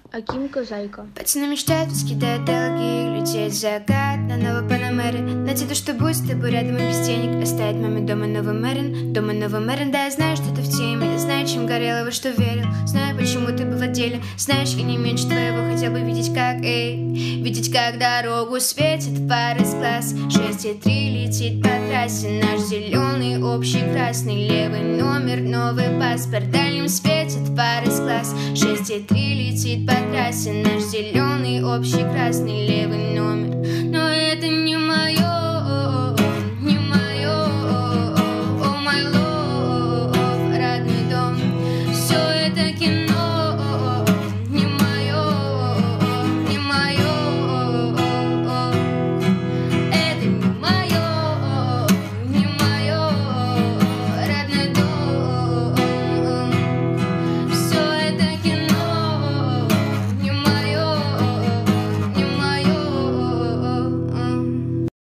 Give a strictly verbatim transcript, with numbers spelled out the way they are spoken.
Акимка Зайка. Пацаны мечтают, скидают долги, лететь в закат на новый Панамеры. Найти то, что будет с тобой рядом и без денег. Оставить маме дома новый Мэрин, дома новый Мэрин. Да, я знаю, что ты в теме, я знаю, чем горел и во что верил. Знаю, почему ты был отделен. Знаешь, я не меньше твоего хотел бы видеть, как, эй, видеть, как дорогу светит пар из глаз. Шесть и три летит по трассе наш зеленый, общий красный. Левый номер, новый паспорт, дальним светит пар из глаз. Шесть и три летит по трассе наш зеленый, общий красный. Левый номер, но это не мое.